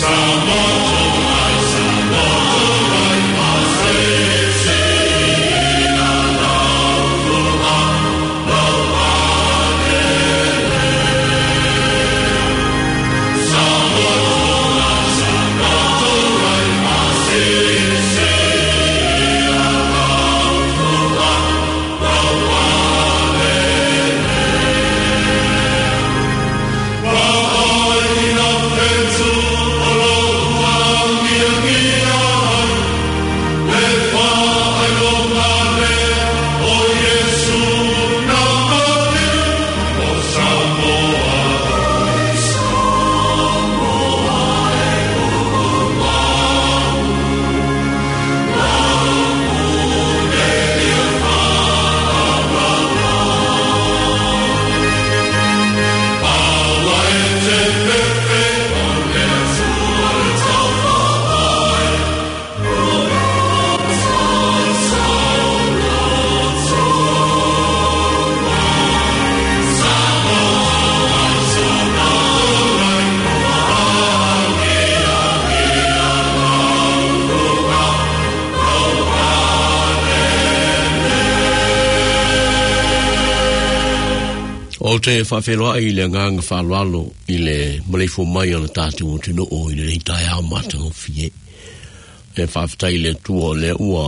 O te whawheroa I le nganga whalwalo I le maleifo mai ana tātou o te no o I le reitai au mātanga fie. E whawhetai le tua le ua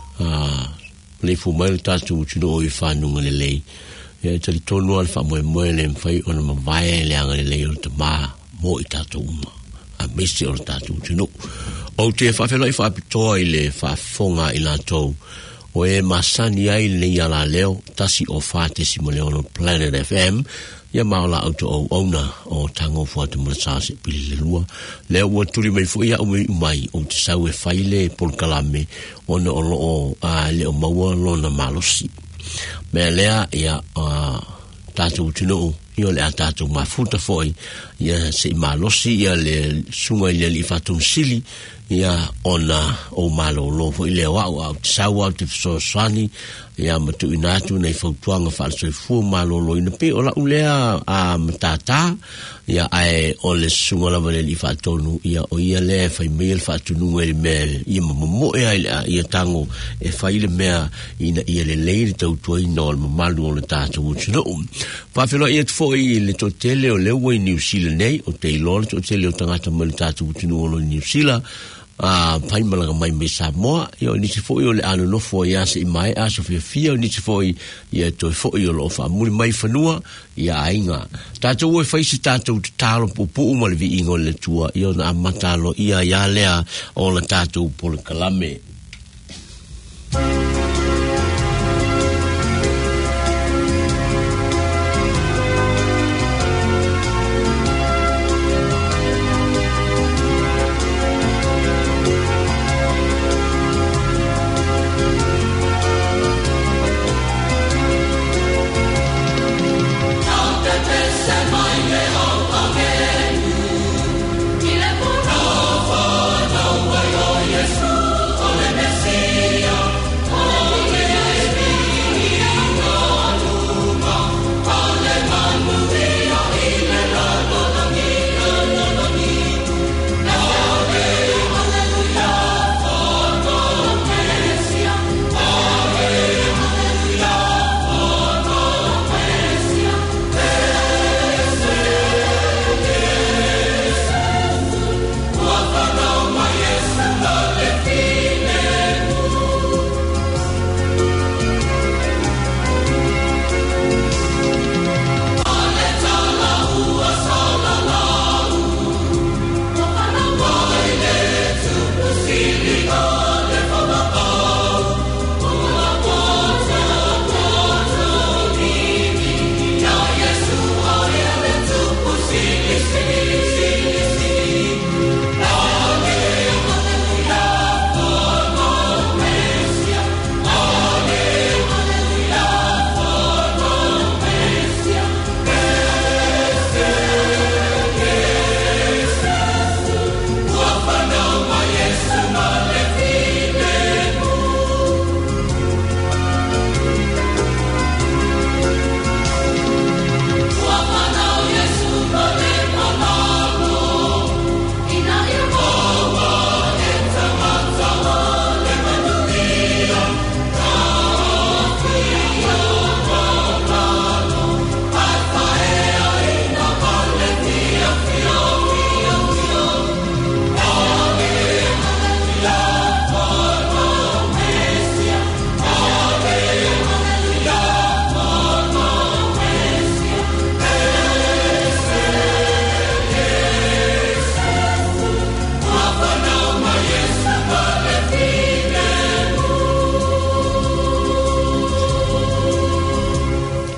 maleifo mai le tātou o te no o I whanunga le lei. E tari tonua le whamoe moe le mwhai o na mawae le anga le lei o te mā mo I tātou uma. A mesi o le tātou o te no. O te whawheroa I whapitoa I le whafonga I lātou. O e masani ai le ala leo tasi o whātesi mo leo no Planet FM ia maola auto o ona o tango fuatu mrasase pili le lua leo ua turi mai fu ia umi umai o te sau e whaile pol kalame ona o loo le o maua lo na malosi mea lea ia tātou tino ia le a tātou mafuta foi ia se malosi ia le sunga ia li whatung sili ia ona o malo lo fo ile wa au sawa te so swani ia matu inatu nei fautuanga falso fu malo lo ina pe ola ulea a mtata ia ai ole sungola vale li fatonu ia o ia le fa email fatunu el mail ia mo ia tango e fa ile mea ina ia le leile tau toi no malo le tata wuchino fa felo ia fo ile to tele o le we New Zealand nei o te lolo to tele o tangata mo le tata wuchino lo New Zealand pai malaga mai me Samoa io ni se foi o le ano no foi ia se mai a so fia ni se foi ia to foi o lo fa muri mai fanua ia ainga tato o fai se tato talo pupu mo le vi ingo le tua io na matalo ia ia lea o le tato por kalame Ole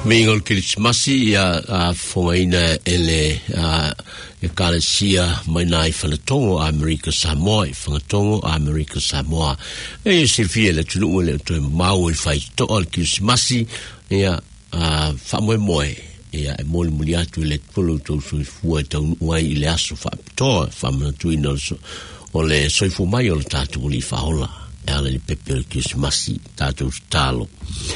Mingol Christmasi ya fongaina ele e kalesia mai nai whanatongo Amerika Samoa, whanatongo Amerika Samoa. E Silvia le tunu le to mau I fai to al Christmasi ya whamoe moe ya e moli muli atu le pulu to soifua tau uai I le aso whaapitoa whamana tuina o le soifu mai o le tātou li whaola e ala li pepe al Christmasi tātou talo.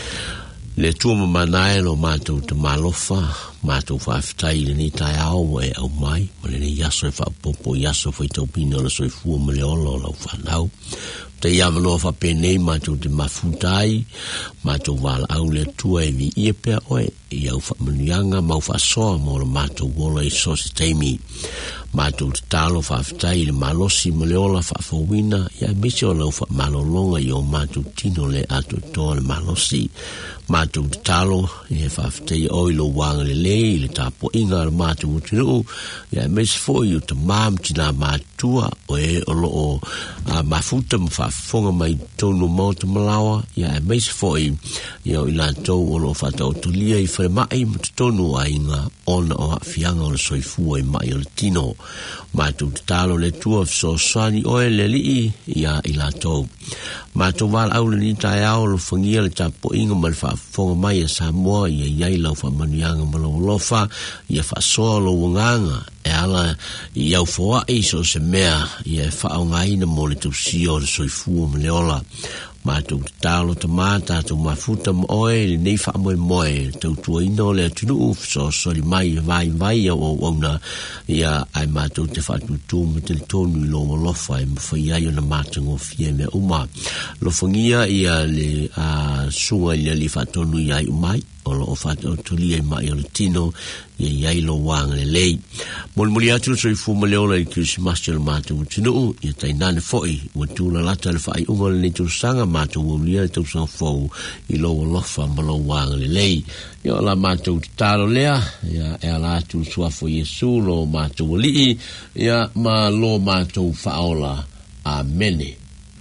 Le tua mamanae lo mātou te malofa, mātou whaafitai le ni tai ao e au mai, ma le ni yaso e whaapopo, yaso whai tau pina la soifua ma le olo lau whanau. Te iawanoa whapenei mātou te mafutai, mātou wala au le tua e vi ia pia oe, I au whaamanuianga mau whaasoa mo le mātou wola I sosi teimi. Mātou te talo whaafitai le malosi ma le ola whaafowina, ia misi o lau whaamalolonga I o mātou tino le ato toa le malosi. Mātou te talo, I he whaafitai oi lo wanga le lei, le tāpo inga le mātou utinu, ia mesi fōi o te mām tina mātua, o e o lo o mafuta ma whaafonga mai tonu mau te malawa, ia mesi fōi, ia o ilantou o lo whatau tulia I whare mai ma te tonu a inga ona o hawhianga o le soifua I mai o le tino. Mātou te talo le tua fsosani oe le lii ia ilantou. Mātou wala au le ni tai ao lo whangia le tapo inga ma le whaafonga mai a Samoa ia iai lau whaamanuianga ma lo lofa ia whaasoa lo wanganga e ala I au whoa so se mea ia e whaongaina mo le tausio le soifua ma le ola. Mātou te talo te māta tu mafuta mo oe le nei whaamoe moe tau tua ino le atunu so sori mai vai o ona ia ai mātou te whaatutu me te tonu I lo lofa e mwhai ai o na mātango fie me uma. Lo whangia ia le sunga ia li whaatonu ia I umai o lo whaatau tuli ai mai o le tino ia iai lo wanga le lei. Moli atu so I fuma leola I Christmas le mātou tinu ia tai nane foi ua tūna lata le whai unga le netu sanga mātou ulia le tau sanga fau I lo lofa ma lo wanga le lei. Ia la mātou talo lea ia e ala atu suafo Yesu lo mātou lii ia ma lo mātou whaola. Amene.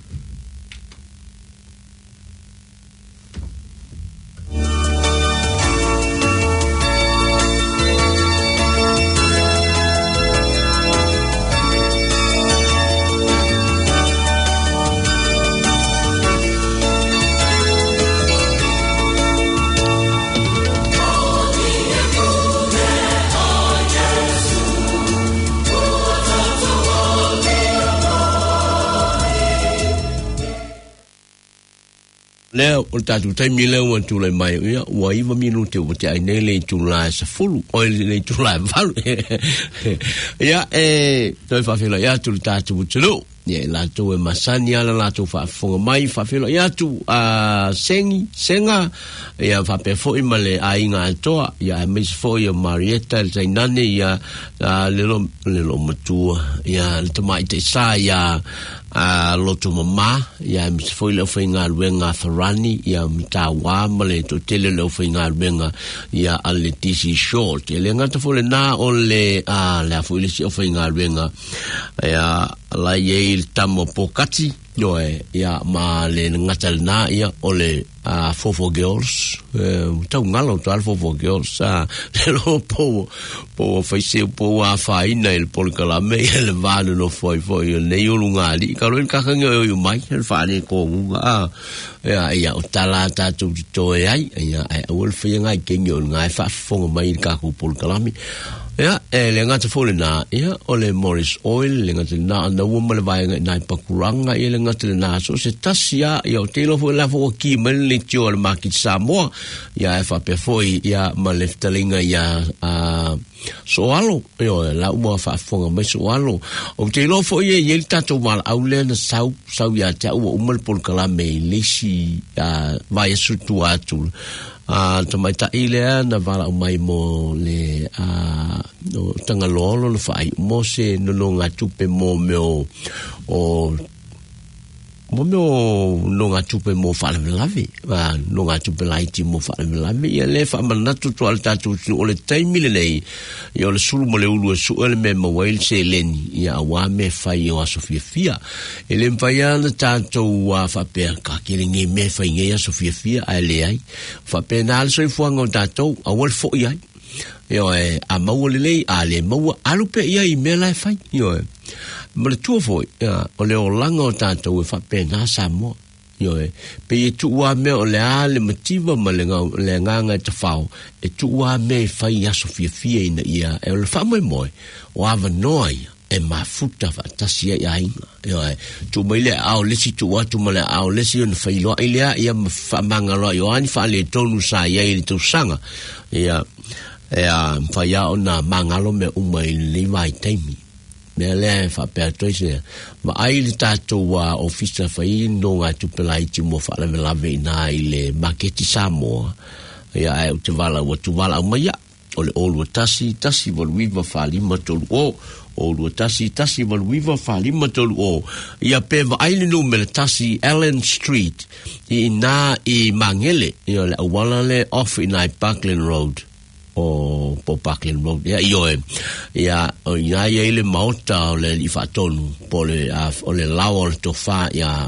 Leo o tatu taimi leo wan tūlai mai ia ua iwa minu te o te aine le tūlai sa fulu o le tūlai valu ia toi whawhila ia tūlu tātu utino ia lātou e masani ala lātou whaafonga mai whawhila ia tu senga ia whape foi ma le ainga atoa ia mes foi o Marietta le tainane ia lelo matua ia le tamai te sa ia loto mama ia mis foi le whainga ruenga Farani ia mta wama le to tele le whainga ruenga ia ale tisi short ia le ngata fo le na o le foi le si o whainga ruenga ia la ye il tamo pokati yoe ia ma le ngata na ia o le Fofo Girls tau ngalo tal Fofo Girls le lo po faise po a faina il polkalame le vale no foi le yulungali karo il kakanga yo mai el fane ko nga ia o talata tu to ai ia o fenga kenyo nga fa fonga mai ka ko polkalame ia le ngata fole na ia o le Morris Oil le ngata na woman vai na pakuranga ia le ngata na so se tasia ia o telo fo la fo ki men le tio le market Samoa ia fa pe foi ia ma leftalinga ia soalo yo la uma fa fonga mai soalo o telo fo ia il tato mal au le na sau ia ta o mal polkalame lesi vai sutu atu tamai ta ile na vala mai mo le no tanga lolo le fai mo se no nga tupe mo meo o mo no nga tupe mo fa le lave va no nga tupe lai ti mo fa le lave ia le fa mana tu to alta tu o le taimi le nei ia le sulu mo le ulu su ele me mo wail se leni ia wa me fa ia Sofia fia ele fa ia na tanto wa fa pe ka ke nge me fa ia Sofia fia ale ai fa pe na al so fu ngo tanto a wol fo ia io a mau le ale mau alu pe ia I me la fa io ma le tua foi o le o langa o tātou e whapena sa mo io pe e tua me o le ale mativa ma le nganga e te whao e tua me whai aso fia ina ia e o le whamoe moe o awa noa ia e mafuta whatasi e ainga io tu mai le au lesi tua tu ma le au lesi o na whailoa ilea ia whamanga loa io ani whale tonu sa ia ili tau sanga ia whaia o na mangalo me umai li mai taimi me le fa pe toise ma ai le tato wa officer fa no nga tu pelai ti mo fa le lave na ile maketi samo ya ai tu vala ma ya o lu tasi vol viva fa li matol o lu tasi vol viva fa li matol o ya pe ai le no me tasi Allen Street I mangele ya le wala le off in Parkland Road o Parkland Road ia o ia ile mauta o le ifatonu po le o le lawa to fa ia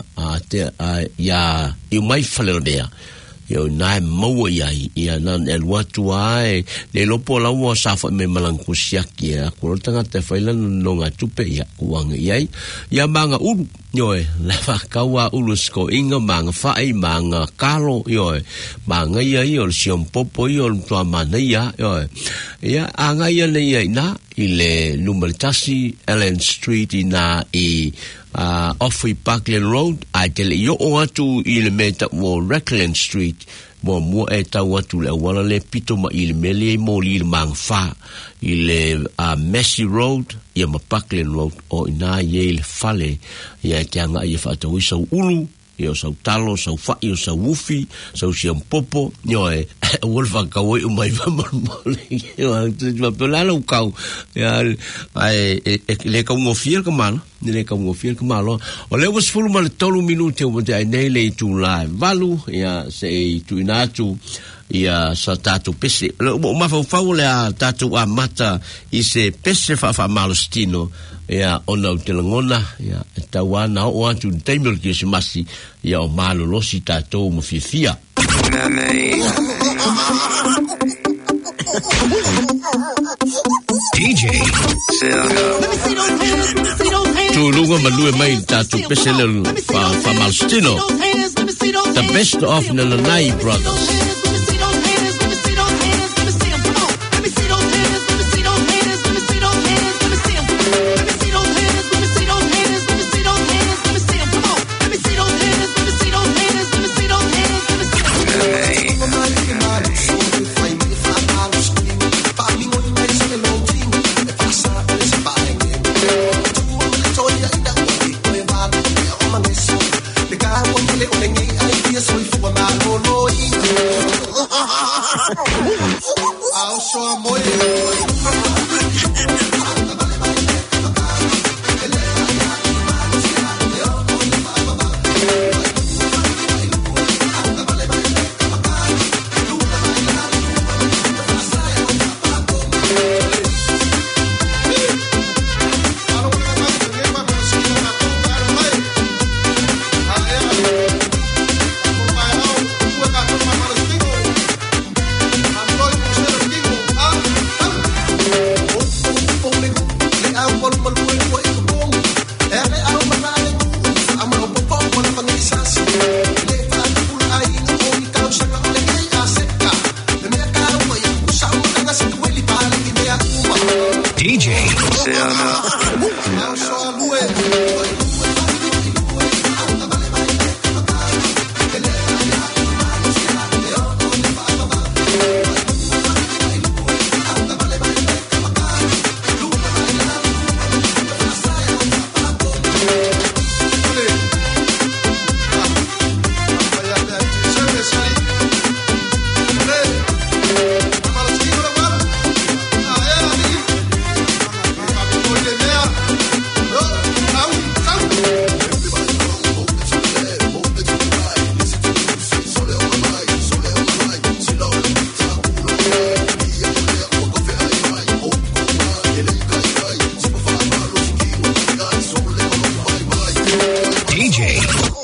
I mai fale bea ia na mo ia nan el watu ai le lopo lawa sa fa me malankusia kia ko tanga te faila no nga tupe ia uang ia manga ulu Yoe, leva kawa ulusko inga manga fai manga kalo yoe manga ia le siom popo le tua mana ia yoe ia anga ia le ia na ile numeritasi Allen Street ina off Parkland Road a tele yo o atu ile meta mo Rackland Street mo e tau atu le wala le pito ma ile mele mo ile manga fa ile Massey Road ia ma Parkland Road o ina ye le fale ia tianga ia fatau I sau ulu ia sau talo sau fai ia sau wufi sau siam popo ia wolfa kawai umai mamole ia tu pelala ukau ia le ka ngofia ka malo le ka ngofia ka malo o le was full mal tolu minute o te nei le tu live valu ia se tu inatu ia sa tatu pese o ma fa le tatu a mata I se pese fa malostino ia ona utelangona ia tawana o atu taimel ki se masi ia o malo losi tatou mo fia DJ tu lunga malue mai tatou pese le fa malostino the best of Nalanai brothers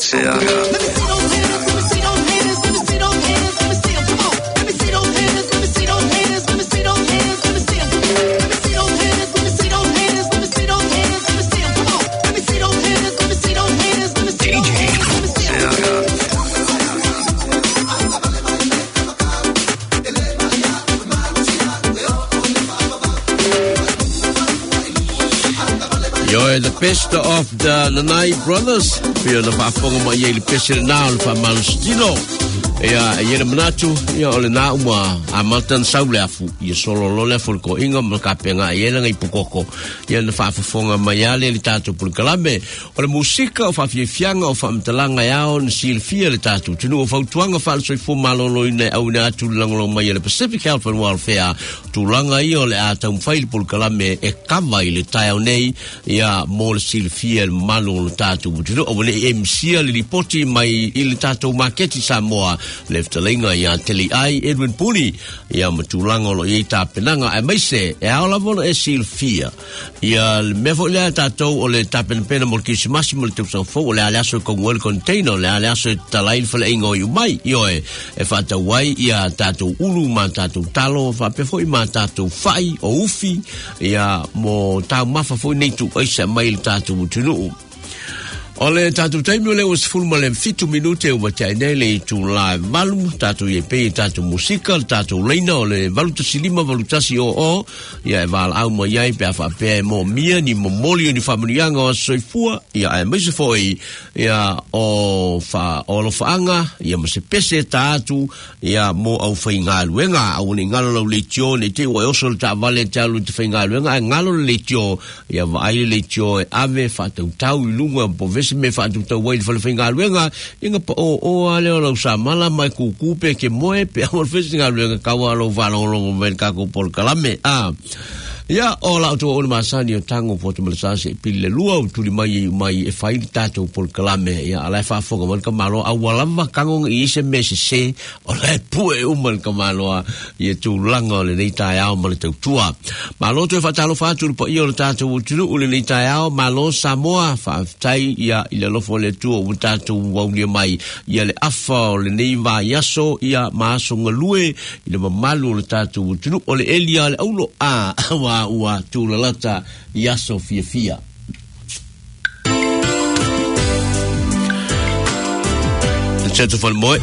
The best of the Lanai brothers. Pia na whaafonga mai e le pesere nā o le whamalustino. Ia le manatu, ia o le nā uma a maltan saule afu. Ia solo lo le afu ko inga makapenga ia le ngai pukoko. Ia na whaafonga mai ale le tātou pulkalame. O le musika o whawhiafianga o whamtalanga iao na silfia le tātou. Tunu o whautuanga whalsoifu malolo ina au na atu langolo mai le Pacific Health and Welfare. Tulanga ia o le ata umwhaili pulkalame e kawa i le taiao nei. Ia mo le silfia le malo le tātou. Tunu o le MC le ripoti mai i le tātou maketi Samoa. Leftalinga ia teli ai Edwin Puli ia matulanga lo i tapenanga e maise e aola vono e silfia ia mefo le tatou o le tapenpena mo kisimasi mo le tupsafo o le aliaso kongwel container le aliaso talail fale ingo yu mai ioe e fata wai ia tatou ulu ma tatou talo fa pefo i ma tatou fai o ufi ia mo tau mafa foi neitu aisa mai le tatou tunu. Ole tatu taimi ole was full male 5 minute o watai nei tu live malum tatu ye pe tatu musika tatu leina ole valuta silima valuta si o ya val au mo yai pe fa pe mo mia ni mo moli ni familianga o soifua ya e mese foi ya o fa o lo faanga ya mo se pese tatu ya mo au fainga luenga au ni ngalo le tio ne te o so ta vale talu te fainga luenga ngalo le tio ya vai le tio ave fa tau lunga po me fa tu tau wai fa finga luenga inga o ale o sa mala mai ku pe ke moe pe o finga luenga ka wa lo va lo men ka ko por kalame ya o la to o masani o tango foto malsase pile lua o tuli mai e fai tato por kalame ya ala fa foga man ka malo a wala ma kango i se se o la pue o man ka malo ye tu langa le nei tai ao mal te tua malo to fa talo fa tu po io tato o tu o le nei tai ao malo Samoa fa tai ya ile lo fo le tu o tato o ni mai ya le afa le nei va yaso ya maso ngalue ile malu le tato o tu o le elia le aulo ua tulalata yaso fia. Le chateau van mooi.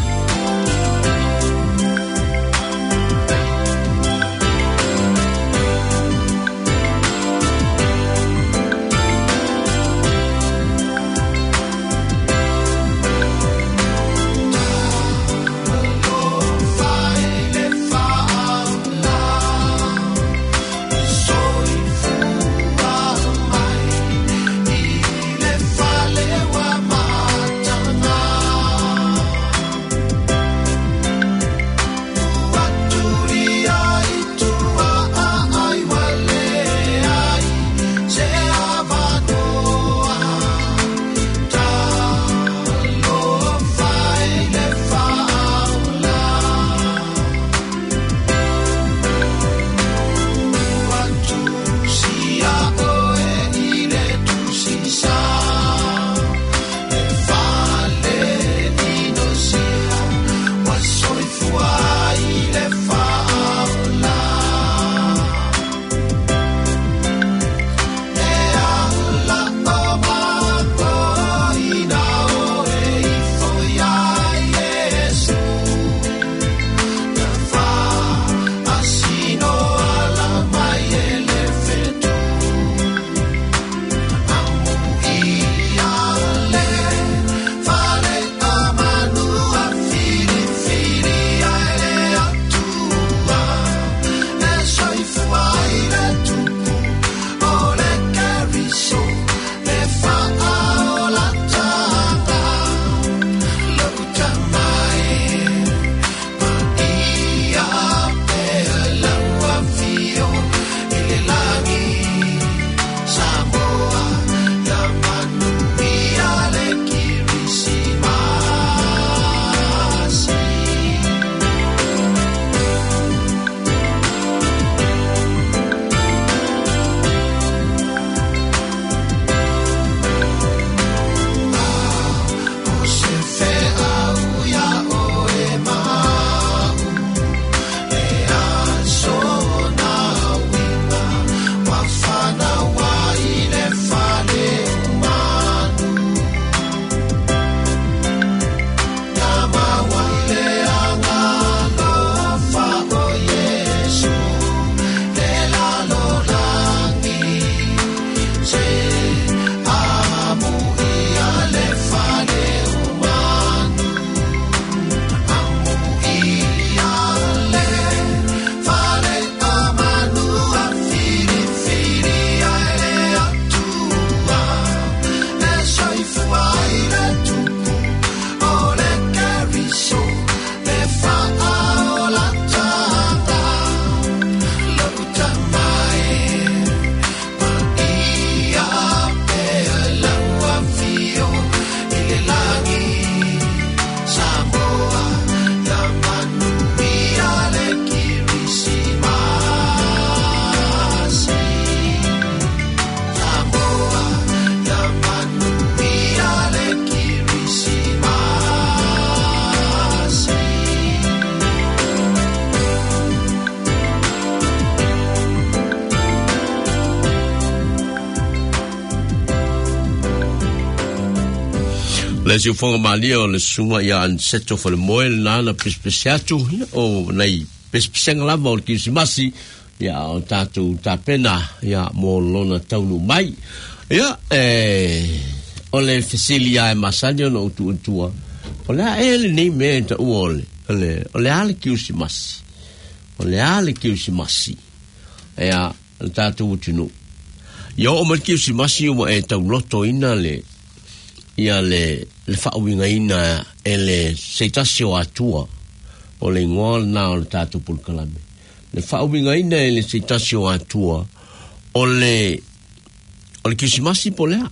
Le si fonga malia o le sunga ia an seto for le moel na pespesiatu o nei pespesenga lava o kisimasi ia o tatu tapena ia mo lona taunu mai ia o le fesilia e masani no utua o le ele nei me ta uole o le ale kisimasi o le ale kisimasi ia tatu utinu ia o mal kisimasi o e tau loto ina ia le whauinga ina ele seitasio atua o le ngol na o le tatu pulkalame. Le whauinga ina ele seitasio atua o le kisimasi po lea.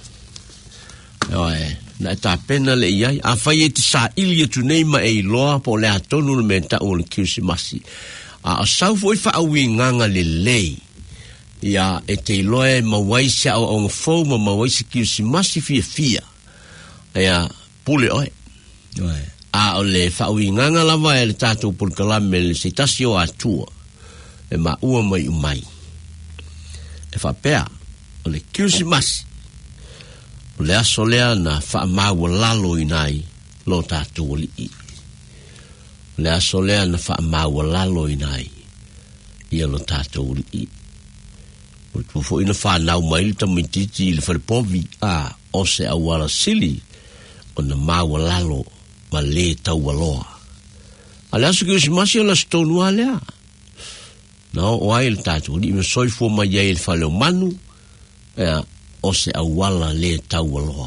Na ta pena le iai. A whai e te sa ili atu nei ma e loa po le atonu le menta o le kisimasi. A sau foi whauinga le lei. Ia e te loe mawaisa o ngafou ma mawaisa kisimasi fia. Ia pule oi a o le whauinganga lava e le tātou pulkalame le seitasio atua e ma ua mai umai e whapea o le kiusimasi o le aso lea na whaamaua lalo inai lo tātou li i o le aso lea na whaamaua lalo inai ia lo tātou li i o tufo ina whanau mai le tamititi le whalepovi o se awala sili o na maua lalo ma le tau aloa. A le aso ki usimasi o la stonua lea. Na o ai le tātou, ni me soifua ma iei le whaleo manu, o se awala le tau aloa.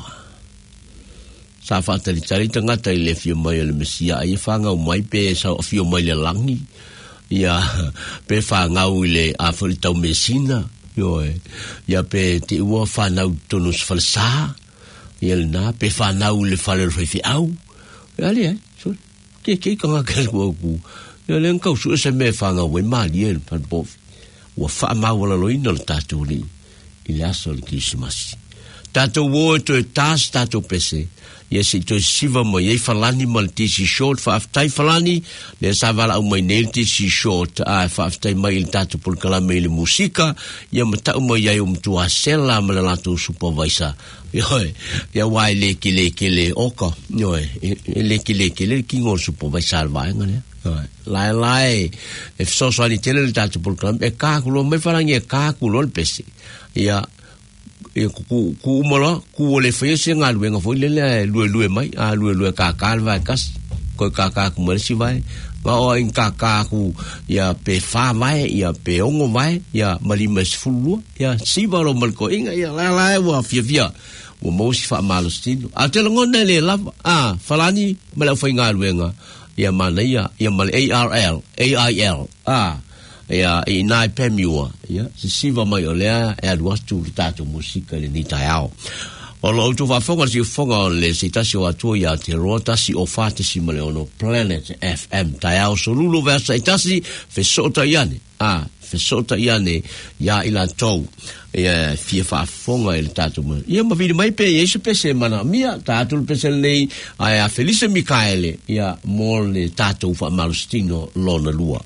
Sa whaatari tangata i le fio mai o le mesia, ai e whangau mai pe sa fio mai le langi, ia pe whangau i le awhari tau mesina, ia pe te ua whanau tonus whalesaa, ia le nā, pe whanau le whale rwhaifi au. Ia le so, ke kanga kere kua ku. Ia le nkau su ese me whangau e maali e pan bofi. Ua whaamawala loina le tātou ni, i le aso le kisimasi. Tātou wo e to e tās tātou pese, ia se to e siva mo iei whalani ma le tisi short, whaaftai whalani, le sa wala au mai nei le tisi short, whaaftai mai le tātou pulkalame le musika, ia matau mai iei umtua sela ma le lato supervisor. Ia wai le oka, le ki ngor supervisor vaenga ne. Lai, e fsoswani tele le tātou pulkalame, e kākulo, mai wharangi e kākulo le pese. Ia, ku umala ku ole fese ngalu nga foi le lue mai lue ka vai kas ko ka ku mersi vai nga o in ka ku ya pe fa vai ya pe ongo vai ya mali mes fulu ya sivaro malko inga ya la wa fia o mo si fa malostino a te ngone le la falani mala foi ngalu nga ya mana ya mal AIL ia inai pemiua ia se siva mai olea e aluatu tātou musika le nitaiao o lo tu va fonga si fonga le sitasio atu ia te rotasi o fatisi male ono Planet FM taiao solulu versa itasi fesota iane fesota iane ia ila tou ia fia fa fonga il tātou ia ma vidi mai pe ia se pese mana mia tātou pese nei a Felice Michaele ia mol le tātou fa malustino lona lua.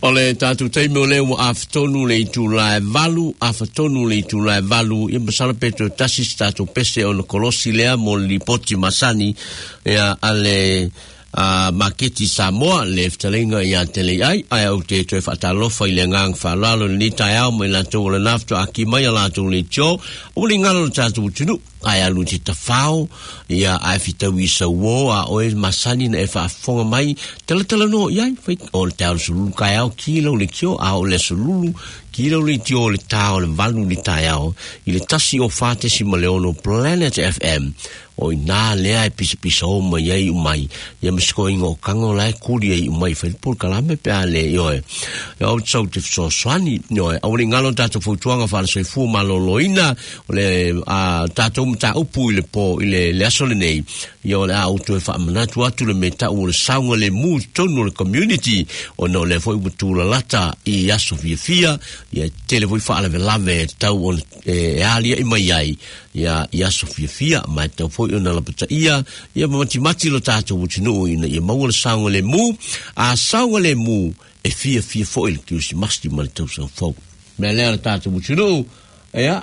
Ole tatu teime o leo aftonu le July valu, aftonu le July valu, i masala petro tasis tatu pese o na kolosi lea mo li poti masani ya ale maketi Samoa le ftalenga ya tele ai au te toe fatalofa i le ngang falalo ni tai au me la to le nafto akimai la to le cho o le ngalo tatu tunu ai alu te tafao ia ai fita wisa wo a oe masani na e whaafonga mai tala no iai whai o le tau sululu kai au kilo le kio a o le sululu kilo le tio le tau le valu le tai au i le tasi o whate si maleono Planet FM o i nā lea e pisa o mai ai umai ia misko ingo kango lai kuri ai umai whai pol kalame pe a le ioe ia o tsau te fso swani ioe au le ngalo tato futuanga whala soi fu maloloina o le tato ta upu i le po i le asole nei ia o le auto e whaamanatu atu le meta o le saunga le mu tonu le community o no le foi butula lata i aso fia ia tele voi whaale lave tau o e alia i mai ai ia aso fia mai tau foi o na lapata ia mati lo tato utinu ina ia maua le saunga le mu a saunga le mu e fia foi le kiusi masti ma le tau sa fau me lea le tato utinu ia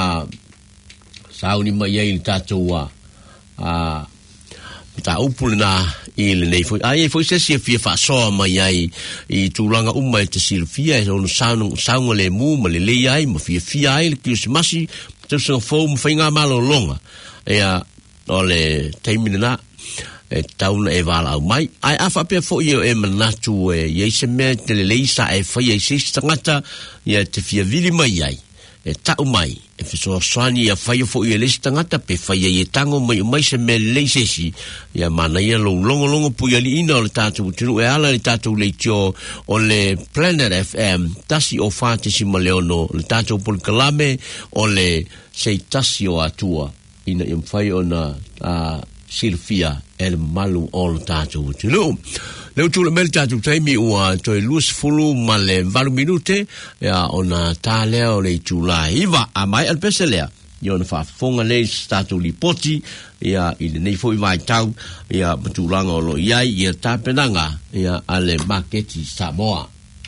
sauni mai ai le tātou ta upule na i le nei foi ai foi se fia fa so mai ai i tulanga umai te silfia e ono saunga le mu ma le ai ma fia ai le kiusimasi te so fo mo fainga malo longa o le taimina e tauna e vala au mai ai afa pe fo io e manatu e se me te le leisa e fai e se stangata ia te fia vili mai ai e tau mai e fiso swani ia fai fo ia lesi tangata pe fai ia tango mai se me leisesi ia mana ia longo pui ali ina o le tātou tunu e ala le tātou le tio o le Planet FM tasi o whāte si maleono le tātou polikalame o le sei tasi o atua ina im fai o na silfia el malu o le tātou tunu leo tu le mel tatu taimi ua toi luas fulu ma le 20 minute ia ona tā leo le July iwa a mai al pese lea ia ona whaafonga le tatu li poti ia i le nei foi vai tau ia matulanga o lo iai ia tāpenanga ia ale maketi Samoa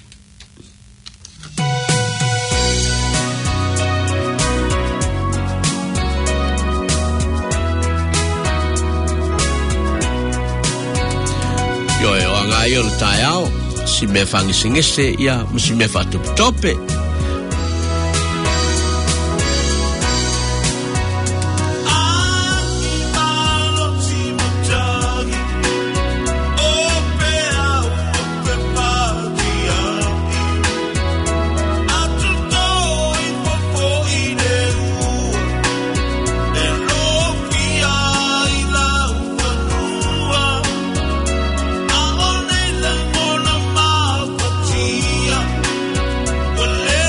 Yo le tai au si me fangi singese ia si me fatu tope Well,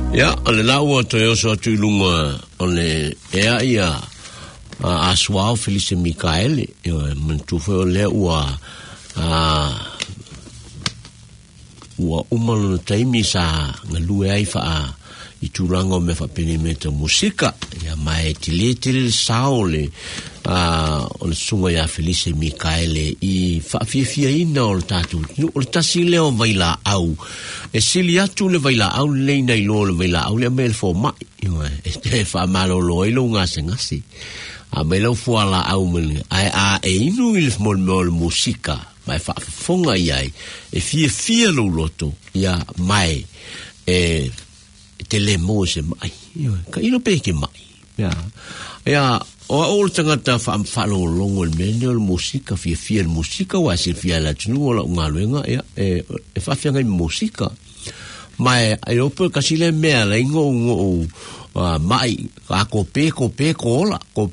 Ya, ale la ua to yo so tu lunga ole ia aswao Felice Mikaele yo mentu fo le ua umalo taimi sa ngalue ai fa I turango me fa penimento musika ya mai tili saole o sunga ya Felice Mikaele I fa fia ina o tatu o tasile o vaila au e sili atu le vaila au le nei lo le vaila au le mel fo mai e fa malo lo ilo ngasi a melo fo ala au mel e inu il mol musika mai fa fonga ai e fia lo loto ya mai e tele mose mai ka ilo peke mai ya o ol tangata fa lo longo el menol musika fia musika wa fia la tunu la ngaluenga e fa fia ngai musika mai ai opo kasile mea la ngo mai ko pe kola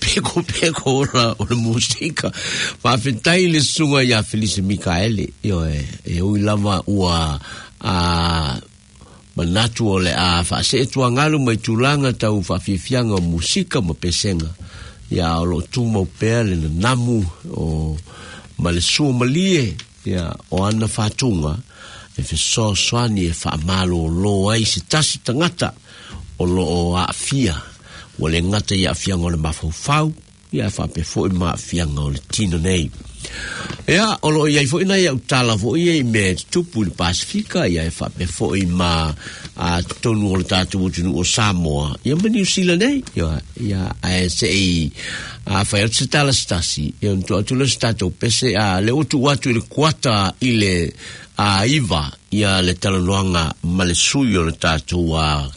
o musika fa fitai le sunga ya Felice Mikaele yo e o lava ua manatu ole fa se tua ngalu mai tulanga tau fa fianga musika mo pesenga ya lo tumo pele na namu o malesu malie ya o ana fatunga e fe so swani e fa malo lo ai se tasi tangata o lo o afia o le ngata ya afia ngole mafau ya fa pe fo ma afia ngole tino nei ya o lo ya fo ina ya utala fo ye me tupu le Pasifika ya fa pe fo ma a tonu o tatu o Samoa ya me New Zealand nei ya a se a fa el tala stasi e on to le stato pese a le otu watu le kwata ile a iva ia le talanoanga malesuyo le tatu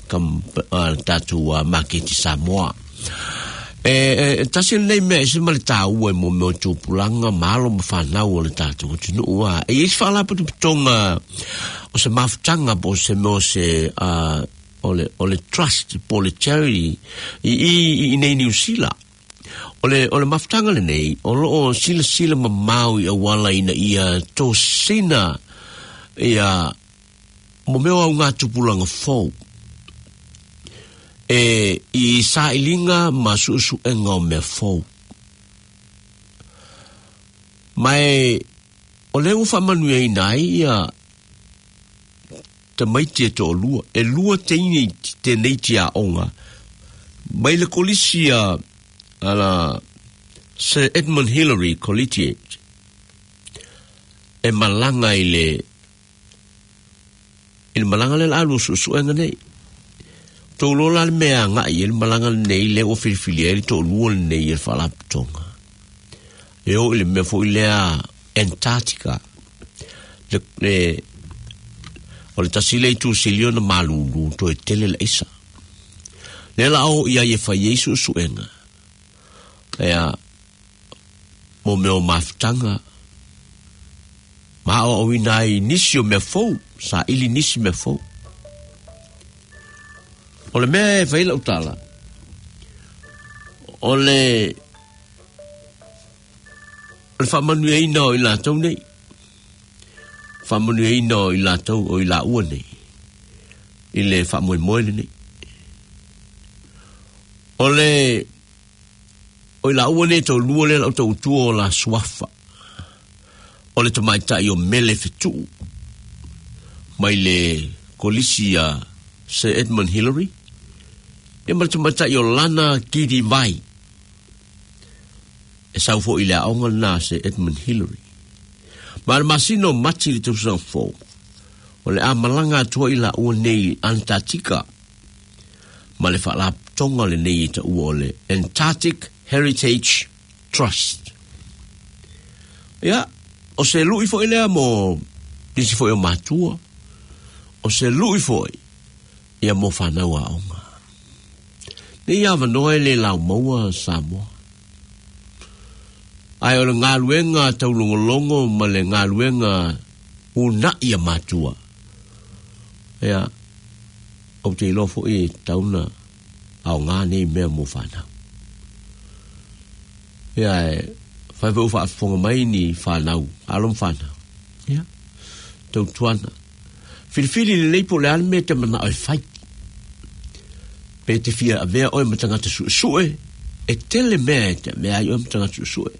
wa maketi Samoa tasil nei me se mal tau e mo tu pulanga malo mo fana o le tatu tunu wa e is fala putu tonga o se maftanga bo se mo se ole trust po le charity I nei New Zealand ole maftanga le nei o sila mamau I wala ina ia to sina ia mo meo au ngā tupulanga fōu I sa ilinga masusu enga o mea fōu mai o leo whamanu e nai ia te maiti e to lua e lua teine te neiti a onga mai le kolisia ala Sir Edmund Hillary Collegiate e malanga il malanga le alu su enga nei to lola le mea nga il malanga nei le o filfilieri to luol nei il fala tonga e o le me fo ile a Antarctica le o le tasile tu silio na malulu to e tele le isa le la o ia ye fa yesu su enga ya mo meo maftanga ma o winai nisio me fo sa ili nisi me fo o le mea e faila utala o le whamanu e ina o I lātou nei whamanu e ina o I lātou o I la ua nei I le whamoe moele nei o le o I la ua nei tau lua le lau tau tua o la suafa o le tamaita I o mele fitu mai le kolisia Sir Edmund Hillary e mara tamaita I o lana kiri vai e sau fo I le aonga na Sir Edmund Hillary mara masino mati le tausan fo o le amalanga atua I la ua nei Antarctica ma le whala tonga le nei ta ua o le Antarctic Heritage Trust ya o se lui fo I lea mo nisi fo I o matua o se lui fo ia mo whanau a onga ne ia wanoe le lau maua Samoa ai o le ngā luenga tau longolongo ma le ngā luenga una ia matua ia o te ilofo I tauna au ngā nei mea mo whanau ia fai vau whaafonga mai ni whanau alom whanau ia tau tuana Filifili le leipo le alme te mana ai fai pe te fia avea o matanga te su'e e tele mea te mea o matanga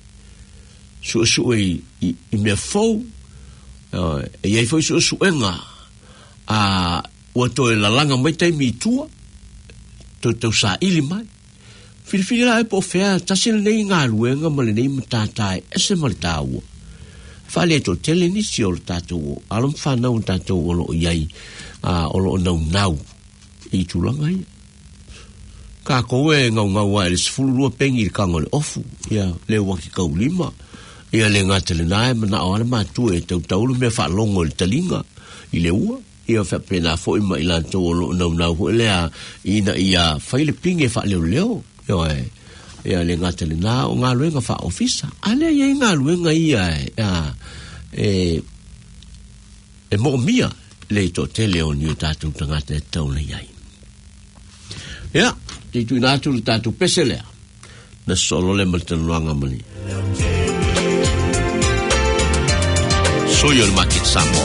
su'e i mea fou e iai foi su'e nga ua toe lalanga mai taimi i tua tau sa ili mai Fili la e po fea tasil nei ngā luenga ma le nei matatai ese ma le tāua. Whale to tele nisi o le tātou alam whanau tātou o lo iai o lo nau i tūlanga ia. Ka koe ngau ai le sifuru lua pengi le kanga le ofu ia le waki kau lima ia le ngā tele nae mana o ale mātua e tau le mea whalongo le talinga i le ua. Ia wha pena fo ima i lantou o lo nau ho lea ina ia whaile pinge wha leo. Ia le ngatele na o ngā luenga wha ofisa. Ale ia ngā luenga ia e mo mia le to tele o niu tātou tangata e tau le iai. Ia, te tui nātu le tātou pese lea. Na solo le maltanuanga mani. Soyo le makit samo.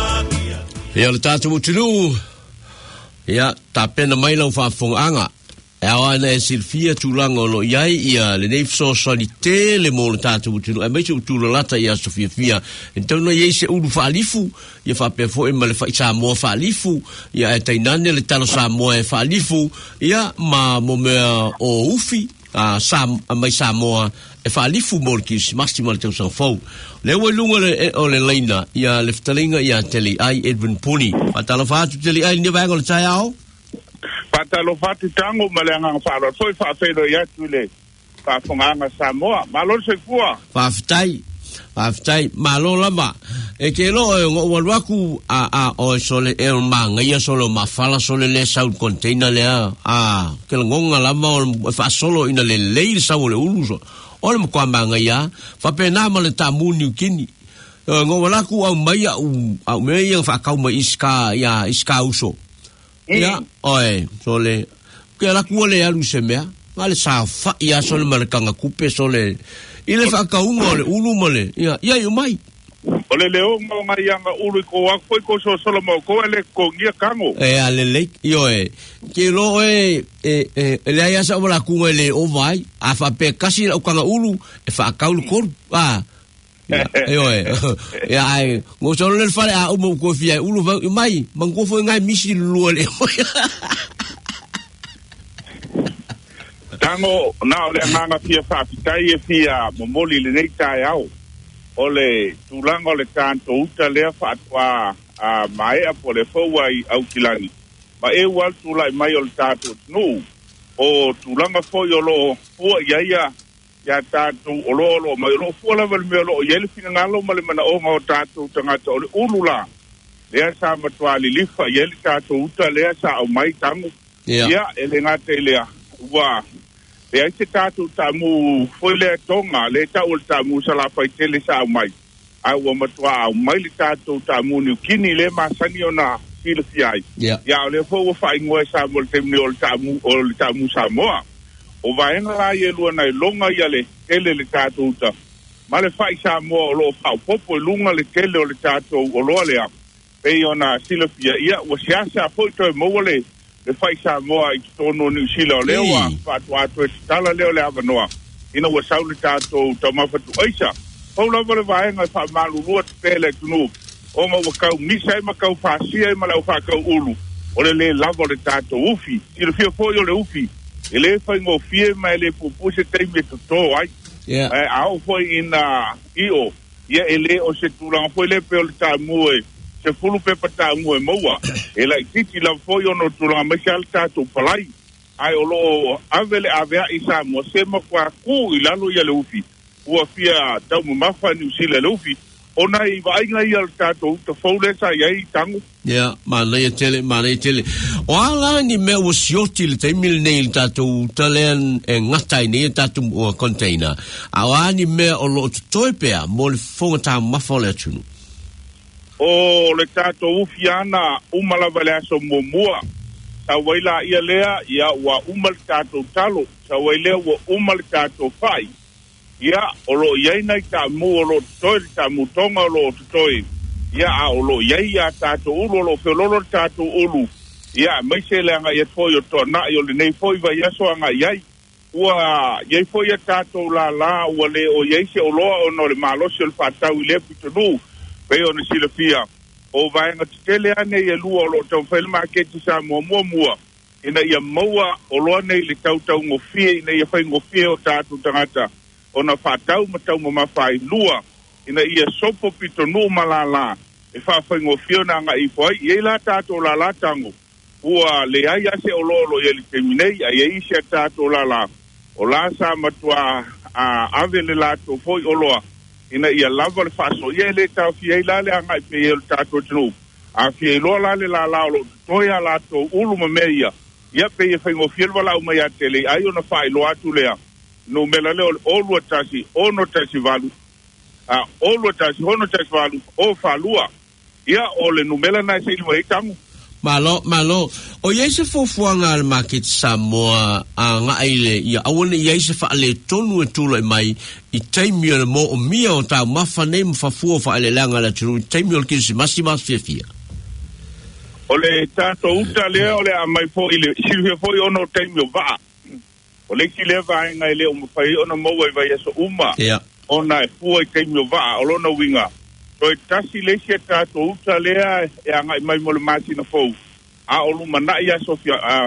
Ia le tātou utinu. Ia, tā pena mai lau whaafonga anga. Awa na Silvia tulanga lo yai ia le nei socialite le mo le tatu tu e mai tu lata ia Sofia Fia então no ia se ulu falifu ia fa pe fo e male fa sa mo falifu ia e tainane le talo sa mo e falifu ia ma mo me o ufi a sam mai sa mo e falifu mo ki máximo le teu san fo le o lunga le o le leina ia le ftalinga ia tele ai Edwin Puni fatalo fa tu tele ai ni va ngol sai ao patalo fati tango malenga falo foi fa fedo ya tule fa fonganga Samoa malo se fua fa ftai malo lama e ke lo o waku a o sole e manga ia solo ma fala sole le sound container le ke ngonga lama o fa solo ina le leil sa o le uluso o le kwa manga ia fa pena ma le tamuni kini ngo waku au mai au mai fa ka mai iska uso ya oi sole ke la kuole alu semea vale sa fa ya sole markanga kupe sole ile fa ka le ulu mole ya yo mai ole leo ngai anga ulu ko wa ko solo mo ko ele ko ngia kango ale le yo ke lo le ya sa la ku ele o vai a fa pe kasi o kanga ulu e fa ka ulu ko ya ai ngo solo le fale a mo ko fia ulu mai mango fo ngai misi lu le tango na le manga fia fa tai fia momoli le nei tai au ole tulango le tanto uta le fa twa a mai a pole fo wai au kilani ma e wal tulai mai ol tato no o tulanga fo yolo fo ya tatu olo mai lo fola vel me lo yel fina ngalo male mana o ngo tatu tanga to ulula le sa matwali lifa yel tatu uta le sa o mai tangu ya ele ngate le wa le ai tatu tamu foile tonga le ta ul tamu sala fa tele sa mai ai wa matwa mai le tatu tamu ni kini le masani ona filfiai ya le fo fa ingwe sa mol temni ol tamu sa moa o vai na ia lua na longa ia le kele le tātou ta. Ma le whai sa moa o lo whau popo lunga le kele o le tātou o loa lea. Pei o na silafia ia, o siasa poi toi moa le whai sa moa i tono ni sila o leo a whatu atu e tala leo le avanoa. Ina wa sau le tātou ta mawhatu aisa. Pau lava le vai ngai wha malu lua te pele tunu. O ma wakau misa e makau whasia e ma lau whakau ulu. O le lava le tātou ufi. Silafia poi o le ufi. Ele foi mo fie mai le pupuse te me to ai au foi ina io ia ele o se tulang foi le pe ta mue se fulu pe pata mue moa ela titi la foi ono tulang me salta to palai ai olo avele avea isa mo se mo kwa ku ilalo ia le ufi o fia tau mo mafa ni sile le ufi ona I vai ngai al tato to fole sa ia tangu ma le tele wala ni me o sioti le temil nei tato talen e ngatai ni tato o container awani me o lo toipea mo le fonga ta mafole tunu o le tato ufiana umala vale aso momua sa waila ia lea ia wa umal tato talo sa waile wa umal tato fai ia o lo iaina ka mu o lo toi ta mu tonga o lo toi ia o lo ia tato ulu lo felolo tato ulu ia mai se le nga ia foi o to na yo le nei foi vai aso nga ia ua ia foi tato la ua le o ia se o lo o no le malo se le fatau le pitunu pe o ni silafia o vai nga tele ane ia lu o lo to fel market sa mo ina ia moa o lo nei le tau ngo fie ina ia fai ngo fie o tato tangata ona fatau matau mo mafai lua ina ia sopo pitonu malala e fa ngo fie na nga I foi ia la tato la tango ua le ai ase o lolo ia li teminei ai ai se tato la o la sa matua a avele la to foi o loa ina ia lava le faso ia le tau fie la le anga pe il tato tnu a fie lo la le la lo toia la to ulu meia ia pe ia ngo fie wala o mai tele ai ona fai lo atu lea no mela le o lo tasi ono tasi valu o lo tasi ono tasi valu o falua ia o le numela na se ilwe tangu malo o ye se fofuanga al market Samoa nga ile ia awone ye se fa le tonu e tulo mai I taimio le mo o mia o ta mafa nei mfafua fa ele langa la tunu taimio ki se masima fia o le tato uta le o le a mai fo ile silvia fo ono taimio va o le ki le vai ngai le o mawhai ona maua I vai aso uma ona e fua I keimi o vaa o lona winga so e tasi le si e tato uta lea e anga I mai mo le mati na fou a o luma na I aso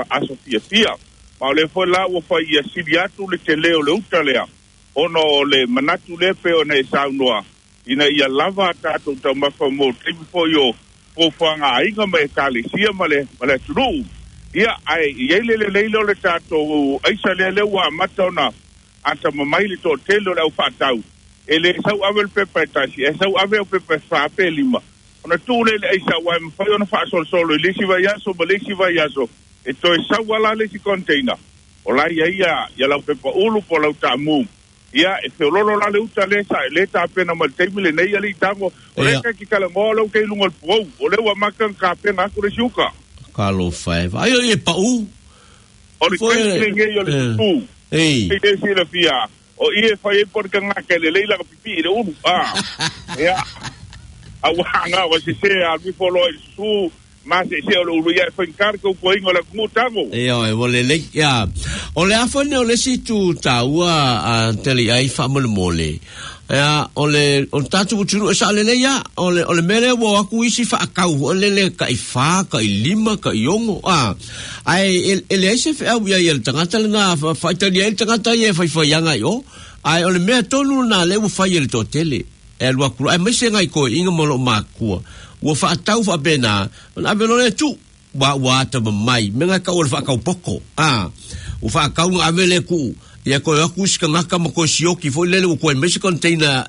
fia ma o le foi la o fai I asili atu le te leo le uta lea ono o le manatu le pe ona e saunoa ina ia lava tato tau mafa mo teimi fo yo po fanga ainga me kale sia male turu ia ai ele le le tato aisa le wa matona anta mamai le to telo le fatau ele sau avel pepe tasi e sau avel pepe fa pelima ona tu le aisa wa fa ona fa solo le si vai aso e to sau wala le si container ola ia la pepe ulu po la tamu ia e te lolo la le uta le ta pena mal temile nei ali tango o le ka ki kala ngolo ke lungo po o le wa makan ka pena ku le shuka Kalo 5 ayo e pa u o le ke yo le tu e si le fia o ie fa e por kan ka le la pipi le u ia awanga wa se a mi folo su ma se o lu ia fa encargo ko ingo la kumutango e vole le ya o le afone o le situ taua a tele ai fa mole ya o tatu turu sa le ya o le mele wo aku isi fa akau o le ka ifa ka lima ka yongo ai ele se fa ya el tangata na fa tele el tangata ye fa yanga yo ai o le me tonu na le wo fa el totele el wa ku ai me se ngai ko inga mo lo makua wo fa tau fa bena na velo le tu wa ta mai me nga ka o fa ka poko o fa ka un avele ku ia ko aku ska ngaka mo ko sioki fo lele ko me container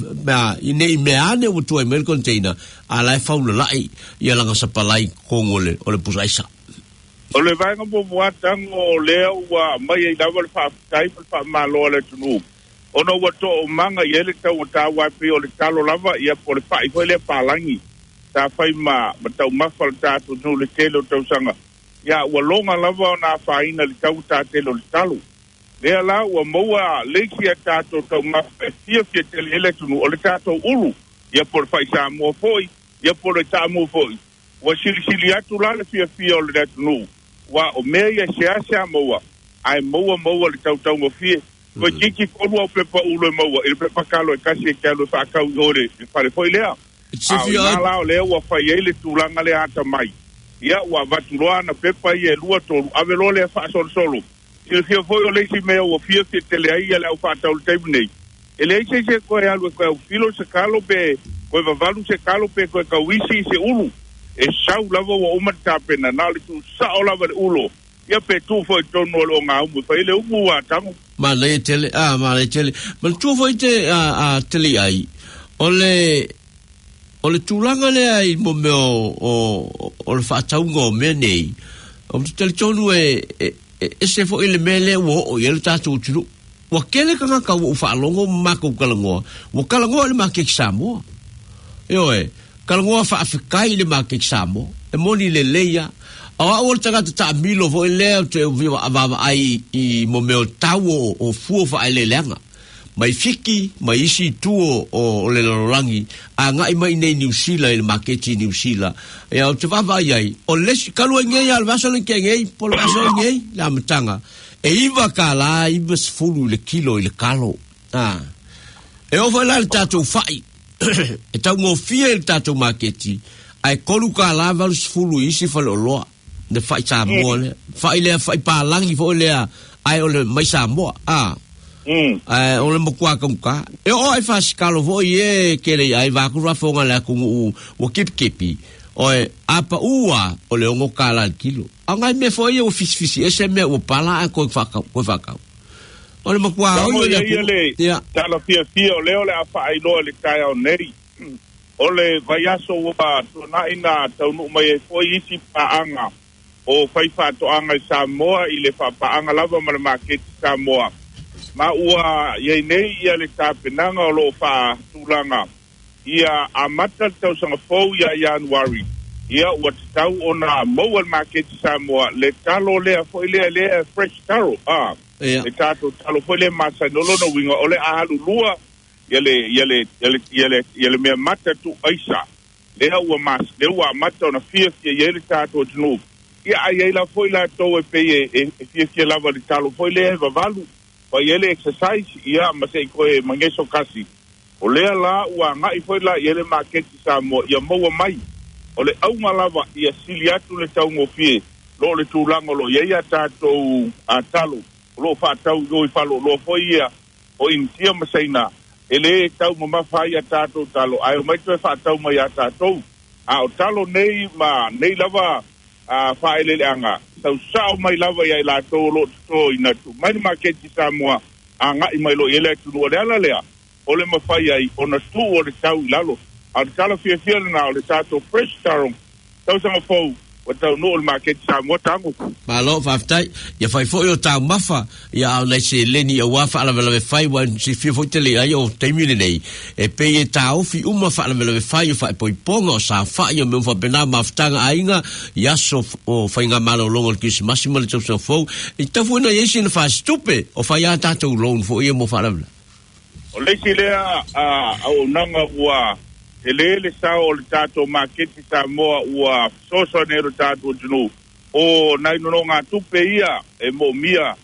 ine meane o to me container ala fa ula lai ia langa sa palai kongole o le pusaisa o le vai ngo bo tango le wa mai ai davel fa tai fa malo le tunu ono wa to manga yele ta wa pe o le talo lava ia por fa i le palangi ta fai ma tau mafal ta tu no le telo tau sanga ya wa longa lava na fa ina le tau ta telo le talo le ala wa moa le ki ta to tau mafal fia tele ele tu no le ta to ulu ia por fa sa mo foi ia por ta mo foi wa sili atu la le fia le tu no wa o me ia se moa ai moa le tau mo fia ko kiki ko lo pepa ulo moa il pepa kalo e kasi e kalo fa ka ore fare foi lea se fia la le wa fa ele tulanga le ata mai ia wa vatuloa na pepa ie lua tolu avelo le fa solo il fia foi o le si me o fia tele ai le fa tau temnei ele se ko e algo ko filo se kalo pe ko va valu se kalo pe ko ka wisi se ulu e sau lavo o mata pena na le tu sa o lava ulo ia pe tu foi tono lo nga u fa ile u wa tamu ma le tele ma tu foi te a tele ai o le tulanga le ai mo me o le fa taungo me nei o te tonu se fo ile mele o ele tatu tru wa kele ka ka u fa longo ma ko kalango o kalango le ma ke samo kalango fa afrikai le ma ke samo e moni le leia o tanga ta milo vo le te viva ava ai I mo me tau o fu fa ile lenga mai fiki mai isi tuo o le lorangi a ngai mai nei New Zealand le maketi New Zealand e o te vava ai o le kalu ngai al vaso le ngai po le vaso ngai la mtanga e iva kala iva sfulu le kilo le kalo e o va la tato fai e tau mo fie le tato maketi ai kolu kala va sfulu isi fa lo de fai sa mo le fai le fai pa langi fo le ai o le mai sa mo o le mokua ka e o ai fa skalo vo ye ke le ai va ku ra fonga la ku o kipi o apa ua o le ngo kala kilo anga me fo ye o fisi ese me o pala ko fa o le mokua o le ya talo fia o le afa ai lo le kai o nei o le vaiaso wa na ina tau no mai fo isi pa anga o fai fa to anga Samoa I le fa pa anga lava ma market Samoa ma ua ye nei ia le tapenanga o lo fa tulanga ia amata tau sanga fo ia January ia ua tau ona mobile market Samoa le talo le fo le fresh taro le tato talo fo le masa no lo no winga ole alu lua ele me mata tu aisa le ua mas le ua mata ona fia ye le tato tunu ia ai la foi la to e pe e lava de talo foi le vavalu foi ele exercise ia ma sei ko e mangeso kasi o le la ua ngai foi la ele market sa mo ia mo mai o le au malava ia siliatu le tau ngofie lo le tulango lo ia tato a talo lo fa tau go i falo lo foi ia o intia masaina ele tau mama fa ia tato talo ai mai tu fa tau mai ia tato a o talo nei ma nei lava a fa ele anga sau mai lava ia la to lo to ina tu mai market sa mo anga i mai lo ele tu lo le lea o le mafai ai ona tu o le tau lalo al tala fia na o le tato fresh tarong tau sanga fou o tau no o le market sa mo tango malo faftai ia fai fo o tau mafa ia o le se leni o wafa ala vela fai wan si fia fo tele ai o temile nei e pe e tau fi uma fa ala vela fai o fai poi ponga o sa fai o me fa pena maftanga ainga ia so o fai nga malo longo kis massimo le tau sa fo e tau fo na yesi na fa stupe o fai a tato long fo ia mo fa ala o le si lea au nanga ua ele sa o le tato maketi sa moa ua soso nero tato tunu o nai no ngā tupe ia e mo mia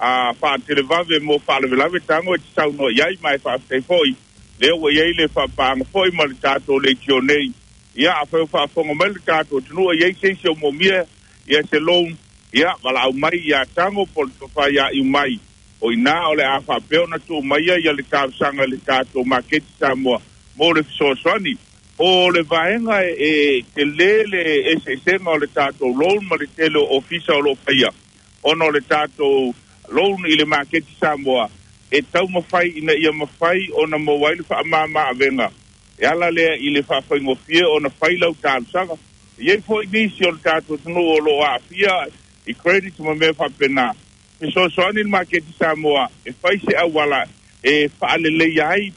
fa televave mo fa leve tango e sa no iai mai fa te foi le o iai le fa pang foi mo le tato le tionei ia fa fongo mo le tato tunu iai se mo mia ia se long ia wala au mai ia tango por fa ia i mai o ina o le afa peo na tu mai ia le sanga le tato maketi sa moa mo le sosoni o le vaenga e te lele e se senga o le tato loan ma le telo ofisa o lo paia ono le tato loan i le maketi sa moa e tau mawhai ina ia mawhai o na mawaili wha amama avenga e ala lea i le whawhai ngofie o na whailau tālu sanga iei fo i nisi o le tato tunu o lo a fia i credit ma mea whapena e so soani le maketi sa moa e whai se awala e whaalele iai